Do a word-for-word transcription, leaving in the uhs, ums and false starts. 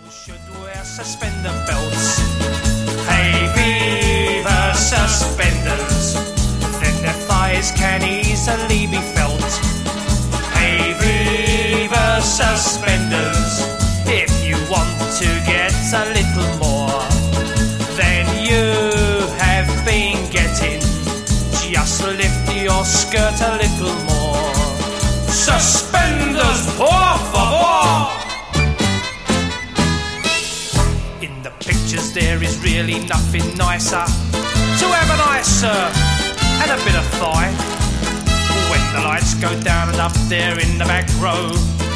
should wear suspender belts. Hey, viva suspenders, then their thighs can easily be felt. Hey, viva suspenders, if you want to get a little more than you have been getting, just lift your skirt a little more. Suspenders, por favor! In the pictures there is really nothing nicer to have an eye, sir, and a bit of thigh. When the lights go down and up there in the back row,